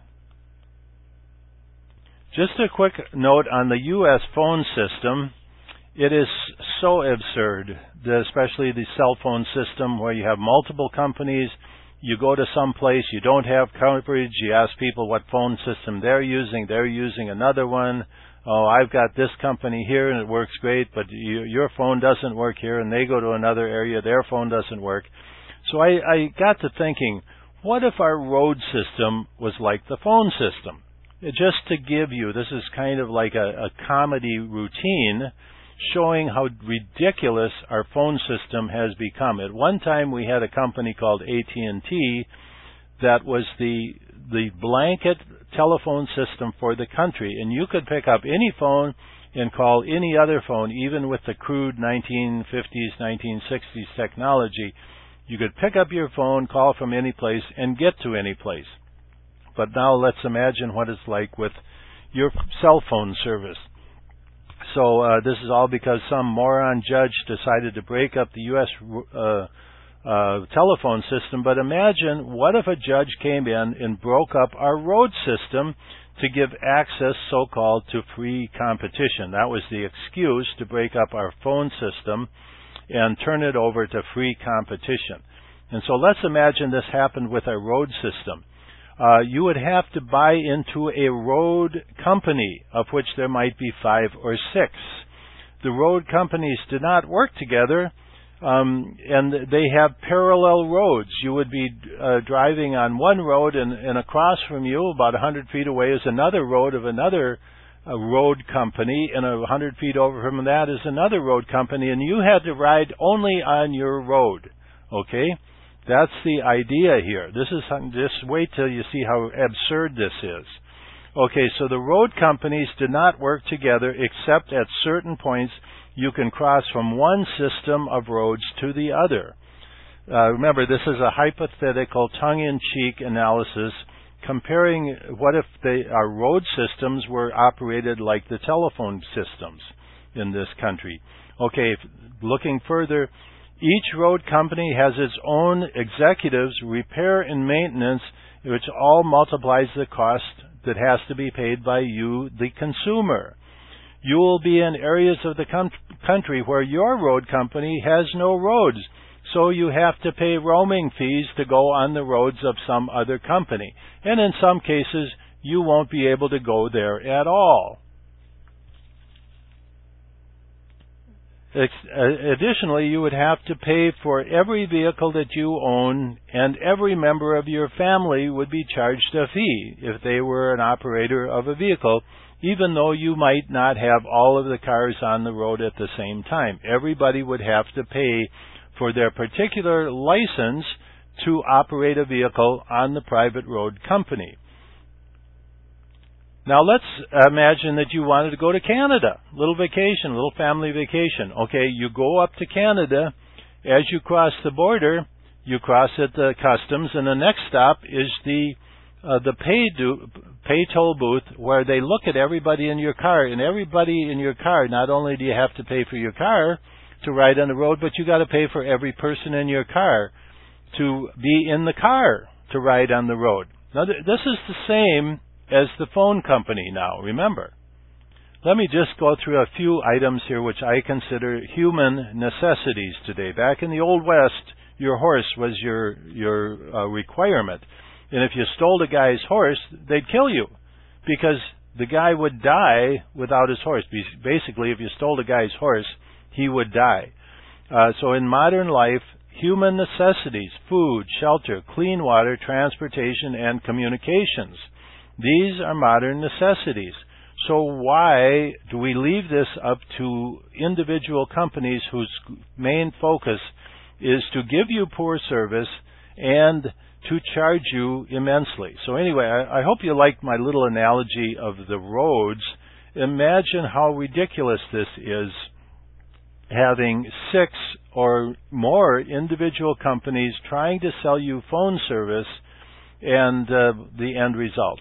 Speaker 1: Just a quick note on the U S phone system. It is so absurd, especially the cell phone system where you have multiple companies. You go to some place, you don't have coverage, you ask people what phone system they're using, they're using another one. Oh, I've got this company here and it works great, but you, your phone doesn't work here, and they go to another area, their phone doesn't work. So I, I got to thinking, what if our road system was like the phone system? Just to give you, this is kind of like a, a comedy routine showing how ridiculous our phone system has become. At one time, we had a company called A T and T that was the the blanket telephone system for the country, and you could pick up any phone and call any other phone, even with the crude nineteen fifties, nineteen sixties technology. You could pick up your phone, call from any place, and get to any place. But now let's imagine what it's like with your cell phone service. So uh, this is all because some moron judge decided to break up the U S uh, uh, telephone system. But imagine, what if a judge came in and broke up our road system to give access, so-called, to free competition? That was the excuse to break up our phone system and turn it over to free competition. And so let's imagine this happened with our road system. Uh, you would have to buy into a road company, of which there might be five or six. The road companies do not work together, um, and they have parallel roads. You would be uh, driving on one road, and, and across from you, about one hundred feet away, is another road of another uh, road company, and one hundred feet over from that is another road company, and you had to ride only on your road, okay? That's the idea here. This is, just wait till you see how absurd this is. Okay, so the road companies do not work together except at certain points you can cross from one system of roads to the other. Uh, remember, this is a hypothetical, tongue-in-cheek analysis comparing what if they, our road systems were operated like the telephone systems in this country. Okay, looking further, each road company has its own executives, repair and maintenance, which all multiplies the cost that has to be paid by you, the consumer. You will be in areas of the country where your road company has no roads, so you have to pay roaming fees to go on the roads of some other company. And in some cases, you won't be able to go there at all. Additionally, you would have to pay for every vehicle that you own, and every member of your family would be charged a fee if they were an operator of a vehicle, even though you might not have all of the cars on the road at the same time. Everybody would have to pay for their particular license to operate a vehicle on the private road company. Now let's imagine that you wanted to go to Canada, little vacation, little family vacation. Okay, you go up to Canada. As you cross the border, you cross at the customs, and the next stop is the uh, the pay do, pay toll booth, where they look at everybody in your car. And everybody in your car, not only do you have to pay for your car to ride on the road, but you got to pay for every person in your car to be in the car to ride on the road. Now, th- this is the same as the phone company now, remember. Let me just go through a few items here which I consider human necessities today. Back in the Old West, your horse was your your uh, requirement. And if you stole the guy's horse, they'd kill you, because the guy would die without his horse. Basically, if you stole the guy's horse, he would die. Uh, so in modern life, human necessities, food, shelter, clean water, transportation, and communications. These are modern necessities. So why do we leave this up to individual companies whose main focus is to give you poor service and to charge you immensely? So anyway, I, I hope you liked my little analogy of the roads. Imagine how ridiculous this is, having six or more individual companies trying to sell you phone service, and uh, the end result.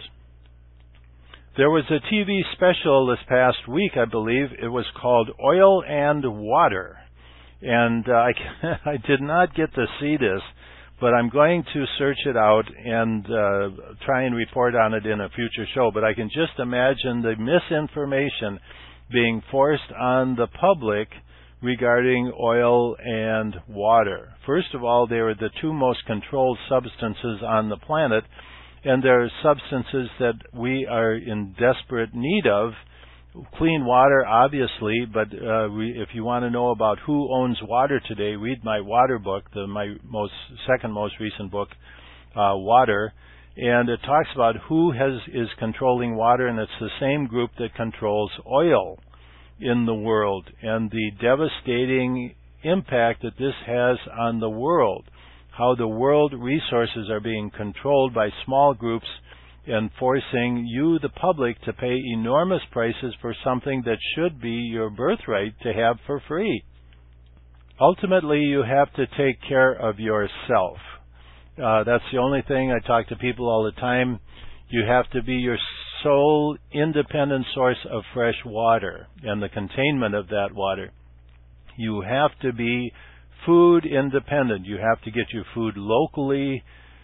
Speaker 1: There was a T V special this past week, I believe. It was called Oil and Water. And uh, I, I did not get to see this, but I'm going to search it out and uh, try and report on it in a future show. But I can just imagine the misinformation being forced on the public regarding oil and water. First of all, they are the two most controlled substances on the planet, and they're substances that we are in desperate need of. Clean water, obviously, but uh, we, if you want to know about who owns water today, read my water book, the, my most second most recent book, uh, Water, and it talks about who has is controlling water, and it's the same group that controls oil in the world, and the devastating impact that this has on the world. How the world resources are being controlled by small groups and forcing you, the public, to pay enormous prices for something that should be your birthright to have for free. Ultimately, you have to take care of yourself. Uh, that's the only thing. I talk to people all the time. You have to be your sole independent source of fresh water and the containment of that water. You have to be food independent. You have to get your food locally,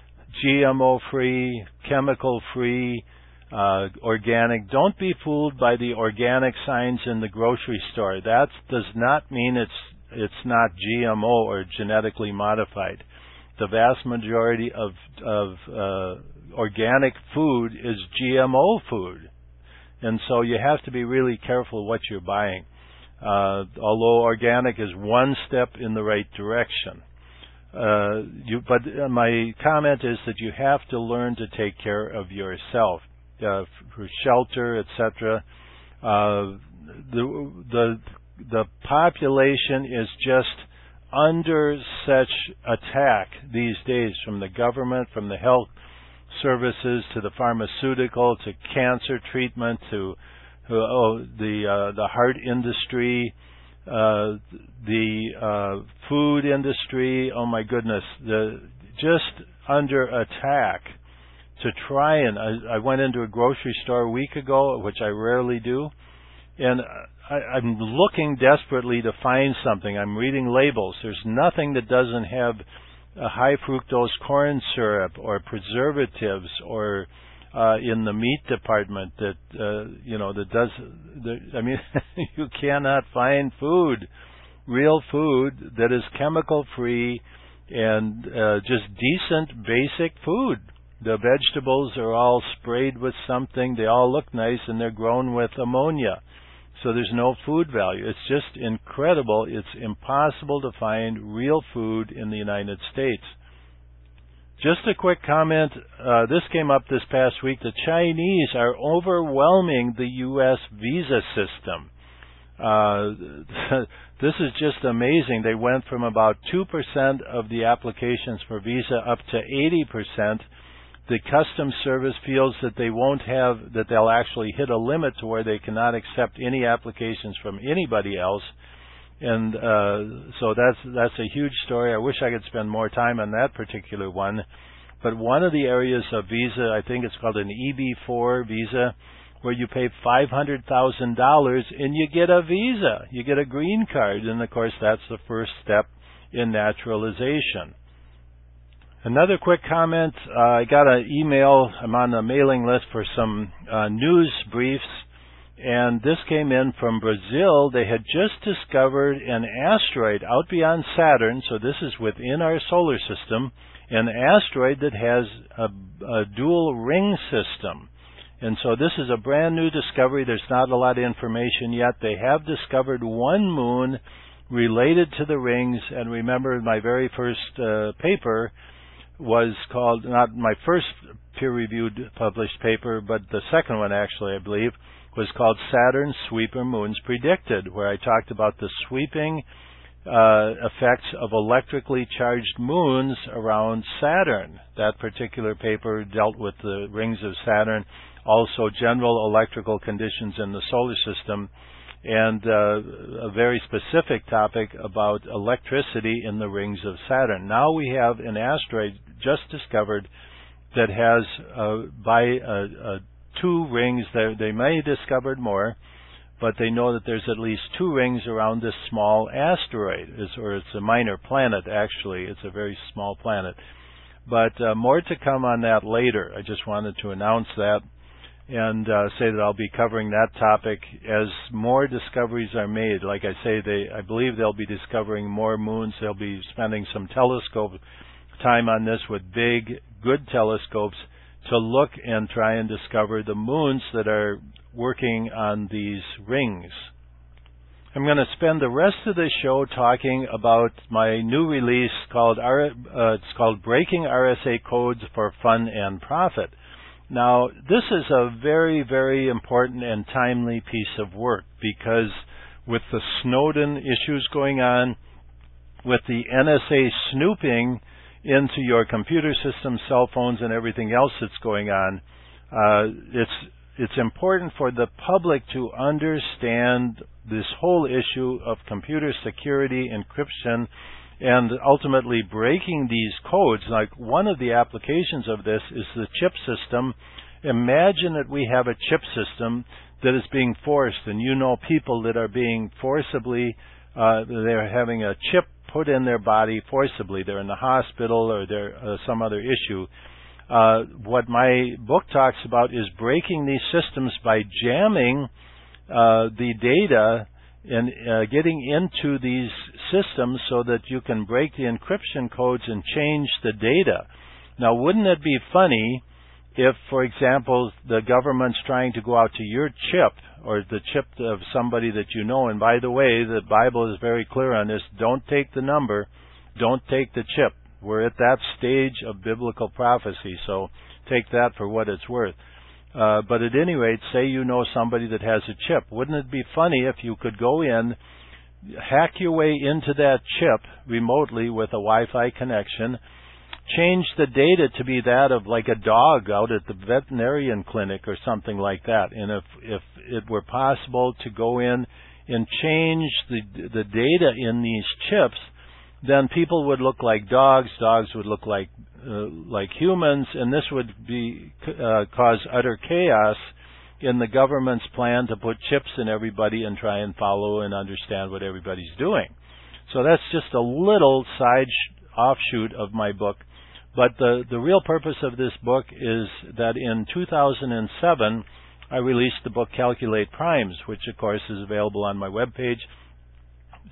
Speaker 1: G M O free, chemical free, uh, organic. Don't be fooled by the organic signs in the grocery store. That does not mean it's it's not G M O or genetically modified. The vast majority of of uh, organic food is G M O food, and so you have to be really careful what you're buying. Uh, although organic is one step in the right direction. Uh, you, but my comment is that you have to learn to take care of yourself, uh, for shelter, et cetera. Uh, the the the population is just under such attack these days, from the government, from the health services, to the pharmaceutical, to cancer treatment, to Oh, the uh, the heart industry, uh, the uh, food industry. Oh my goodness, the just under attack. To try and I, I went into a grocery store a week ago, which I rarely do, and I, I'm looking desperately to find something. I'm reading labels. There's nothing that doesn't have a high fructose corn syrup or preservatives or Uh, in the meat department that, uh, you know, that does, the, I mean, you cannot find food real food that is chemical free and uh, just decent basic food. The vegetables are all sprayed with something. They all look nice, and they're grown with ammonia. So there's no food value. It's just incredible. It's impossible to find real food in the United States. Just a quick comment. Uh, this came up this past week. The Chinese are overwhelming the U S visa system. Uh, this is just amazing. They went from about two percent of the applications for visa up to eighty percent. The Customs Service feels that they won't have, that they'll actually hit a limit to where they cannot accept any applications from anybody else. And uh, so that's that's a huge story. I wish I could spend more time on that particular one. But one of the areas of visa, I think it's called an E B four visa, where you pay five hundred thousand dollars and you get a visa. You get a green card. And, of course, that's the first step in naturalization. Another quick comment. Uh, I got an email. I'm on the mailing list for some uh, news briefs. And this came in from Brazil. They had just discovered an asteroid out beyond Saturn, so this is within our solar system, an asteroid that has a, a dual ring system. And so this is a brand new discovery. There's not a lot of information yet. They have discovered one moon related to the rings. And remember, my very first uh, paper was called, not my first peer-reviewed published paper, but the second one actually, I believe, was called Saturn Sweeper Moons Predicted, where I talked about the sweeping uh, effects of electrically charged moons around Saturn. That particular paper dealt with the rings of Saturn, also general electrical conditions in the solar system, and uh, a very specific topic about electricity in the rings of Saturn. Now we have an asteroid just discovered that has, uh, by a, a two rings. They, they may have discovered more, but they know that there's at least two rings around this small asteroid, it's, or it's a minor planet, actually. It's a very small planet. But uh, more to come on that later. I just wanted to announce that and uh, say that I'll be covering that topic as more discoveries are made. Like I say, they, I believe they'll be discovering more moons. They'll be spending some telescope time on this with big, good telescopes to look and try and discover the moons that are working on these rings. I'm going to spend the rest of the show talking about my new release called R, uh, it's called Breaking R S A Codes for Fun and Profit. Now, this is a very, very important and timely piece of work because with the Snowden issues going on, with the N S A snooping into your computer system, cell phones, and everything else that's going on, uh, it's it's important for the public to understand this whole issue of computer security, encryption, and ultimately breaking these codes. Like one of the applications of this is the chip system. Imagine that we have a chip system that is being forced, and you know people that are being forcibly, uh, they're having a chip put in their body forcibly. They're in the hospital or they're uh, some other issue. Uh, what my book talks about is breaking these systems by jamming uh, the data and uh, getting into these systems so that you can break the encryption codes and change the data. Now, wouldn't it be funny if, for example, the government's trying to go out to your chip or the chip of somebody that you know, and by the way, the Bible is very clear on this, don't take the number, don't take the chip. We're at that stage of biblical prophecy, so take that for what it's worth. Uh, but at any rate, say you know somebody that has a chip. Wouldn't it be funny if you could go in, hack your way into that chip remotely with a Wi-Fi connection, change the data to be that of like a dog out at the veterinarian clinic or something like that. And if if it were possible to go in and change the the data in these chips, then people would look like dogs, dogs would look like uh, like humans, and this would be uh, cause utter chaos in the government's plan to put chips in everybody and try and follow and understand what everybody's doing. So that's just a little side sh- offshoot of my book. But the, the real purpose of this book is that in two thousand seven, I released the book Calculate Primes, which, of course, is available on my webpage.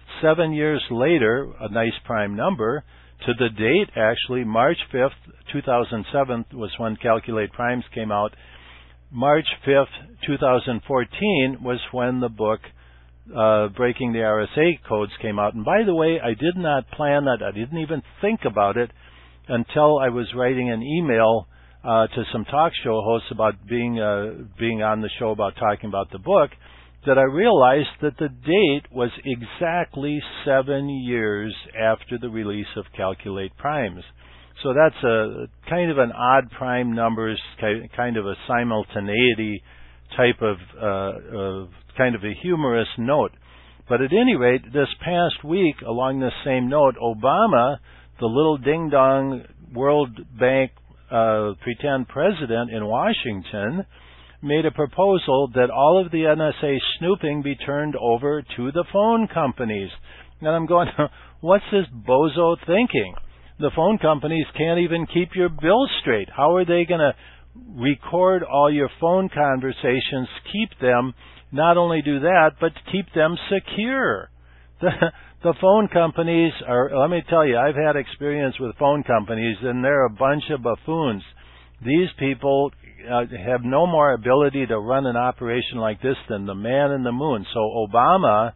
Speaker 1: Seven years later, a nice prime number, to the date, actually, March fifth, two thousand seven was when Calculate Primes came out. March fifth, two thousand fourteen was when the book uh, Breaking the R S A Codes came out. And by the way, I did not plan that. I didn't even think about it until I was writing an email uh, to some talk show hosts about being uh, being on the show about talking about the book, that I realized that the date was exactly seven years after the release of Calculate Primes. So that's a kind of an odd prime numbers, kind of a simultaneity type of, uh, of kind of a humorous note. But at any rate, this past week, along this same note, Obama, the little ding-dong World Bank uh, pretend president in Washington, made a proposal that all of the N S A snooping be turned over to the phone companies. And I'm going, what's this bozo thinking? The phone companies can't even keep your bills straight. How are they going to record all your phone conversations, keep them, not only do that, but keep them secure? The, the phone companies are, let me tell you, I've had experience with phone companies, and they're a bunch of buffoons. These people uh, have no more ability to run an operation like this than the man in the moon. So Obama,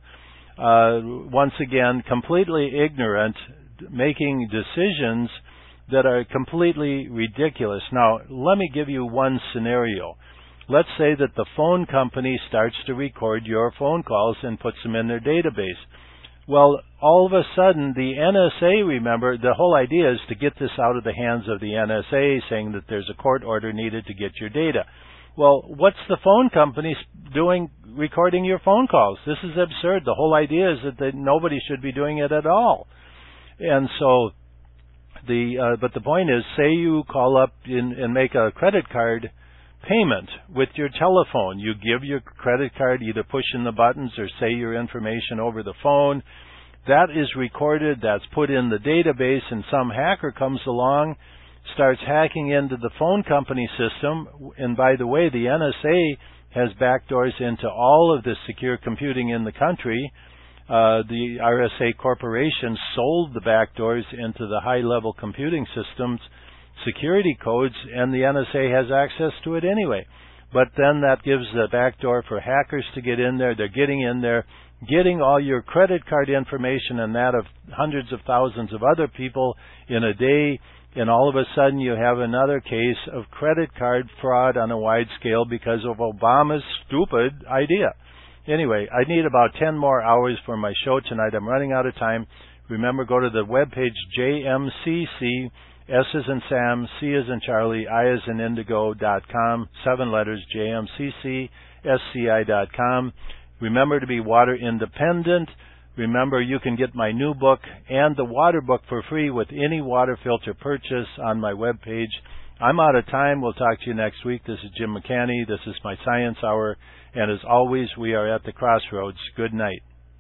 Speaker 1: uh, once again, completely ignorant, making decisions that are completely ridiculous. Now, let me give you one scenario. Let's say that the phone company starts to record your phone calls and puts them in their database. Well, all of a sudden, the N S A, remember, the whole idea is to get this out of the hands of the N S A, saying that there's a court order needed to get your data. Well, what's the phone company doing recording your phone calls? This is absurd. The whole idea is that they, nobody should be doing it at all. And so, the uh, but the point is, say you call up in, and make a credit card payment with your telephone. You give your credit card, either pushing the buttons or say your information over the phone. That is recorded, that's put in the database, and some hacker comes along, starts hacking into the phone company system. And by the way, the N S A has backdoors into all of the secure computing in the country. Uh, the R S A Corporation sold the backdoors into the high-level computing systems security codes, and the N S A has access to it anyway. But then that gives the backdoor for hackers to get in there. They're getting in there, getting all your credit card information and that of hundreds of thousands of other people in a day, and all of a sudden you have another case of credit card fraud on a wide scale because of Obama's stupid idea. Anyway, I need about ten more hours for my show tonight. I'm running out of time. Remember, go to the webpage J M C C, S as in Sam, C as in Charlie, I as in Indigo dot com, seven letters, J M C C S C I dot com. Remember to be water independent. Remember, you can get my new book and the water book for free with any water filter purchase on my webpage. I'm out of time. We'll talk to you next week. This is Jim McCanny. This is my Science Hour. And as always, we are at the crossroads. Good night.